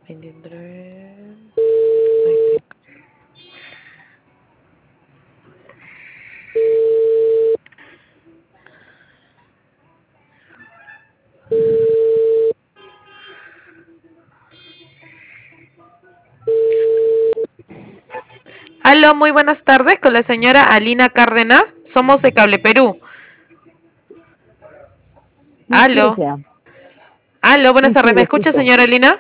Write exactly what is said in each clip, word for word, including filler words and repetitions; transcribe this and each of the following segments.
veintitrés. Aló, muy buenas tardes con la señora Alina Cárdenas. Somos de Cable Perú. Sí, sí, o Aló. sea, Aló, buenas sí, sí, tardes. le ¿Me escucha, escucho. señora Alina?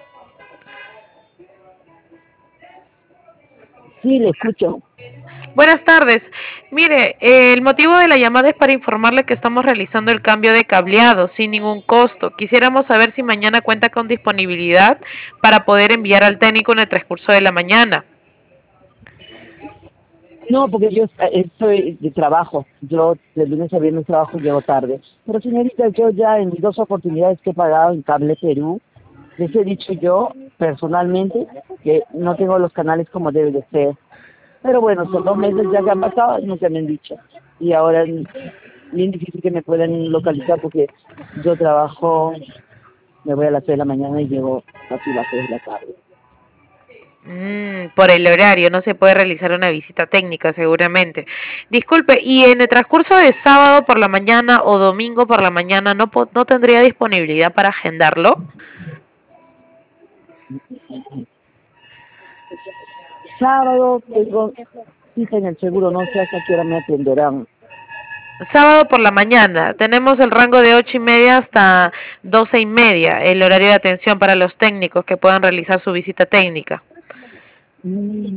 Sí, le escucho. Buenas tardes. Mire, eh, el motivo de la llamada es para informarle que estamos realizando el cambio de cableado sin ningún costo. Quisiéramos saber si mañana cuenta con disponibilidad para poder enviar al técnico en el transcurso de la mañana. No, porque yo eh, estoy de trabajo. Yo de lunes a viernes trabajo y llego tarde. Pero señorita, yo ya en mis dos oportunidades que he pagado en Cable Perú, les he dicho yo personalmente que no tengo los canales como debe de ser. Pero bueno, son dos meses ya que han pasado y nunca me han dicho. Y ahora es bien difícil que me puedan localizar porque yo trabajo, me voy a las seis de la mañana y llego casi a las seis de la tarde. Mm, por el horario, no se puede realizar una visita técnica seguramente. Disculpe, ¿y en el transcurso de sábado por la mañana o domingo por la mañana no, po- no tendría disponibilidad para agendarlo? Sábado tengo cita en el seguro, no sé hasta qué hora me atenderán. Sábado por la mañana, tenemos el rango de ocho y media hasta doce y media, el horario de atención para los técnicos que puedan realizar su visita técnica. Mm,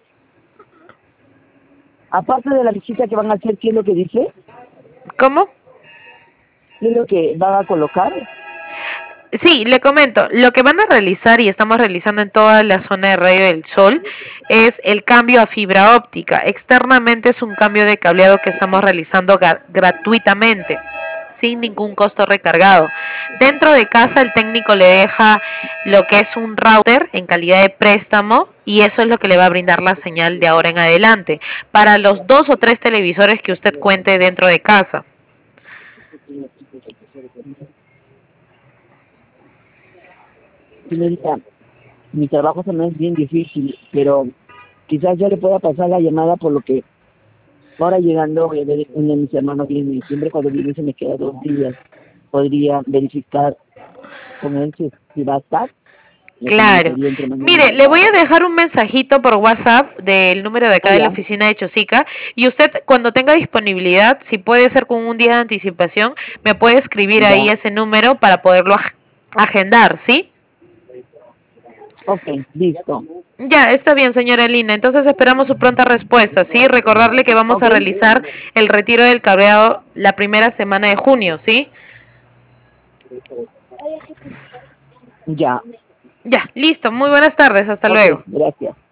aparte de la visita que van a hacer, ¿qué es lo que dice? ¿Cómo? ¿Qué es lo que van a colocar? Sí, le comento, lo que van a realizar y estamos realizando en toda la zona de Radio del Sol es el cambio a fibra óptica. Externamente es un cambio de cableado que estamos realizando ga- gratuitamente, sin ningún costo recargado. Dentro de casa el técnico le deja lo que es un router en calidad de préstamo y eso es lo que le va a brindar la señal de ahora en adelante para los dos o tres televisores que usted cuente dentro de casa. Señorita, mi trabajo también es bien difícil, pero quizás yo le pueda pasar la llamada por lo que ahora llegando voy a ver uno de mis hermanos viene, siempre cuando viene se me queda dos días. Podría verificar con él si, si va a estar, me Claro. comunicaría entre mañana y Mire, le voy pasado. a dejar un mensajito por WhatsApp del número de acá Ah, de la ya, oficina de Chosica y usted cuando tenga disponibilidad, si puede ser con un día de anticipación, me puede escribir ahí ya. ese número para poderlo ag- agendar, ¿sí? Ok, listo. Ya, está bien, señora Lina. Entonces esperamos su pronta respuesta, ¿sí? Recordarle que vamos Ok, a realizar el retiro del cableado la primera semana de junio, ¿sí? ya. Ya, listo. Muy buenas tardes. Hasta Ok, luego. gracias.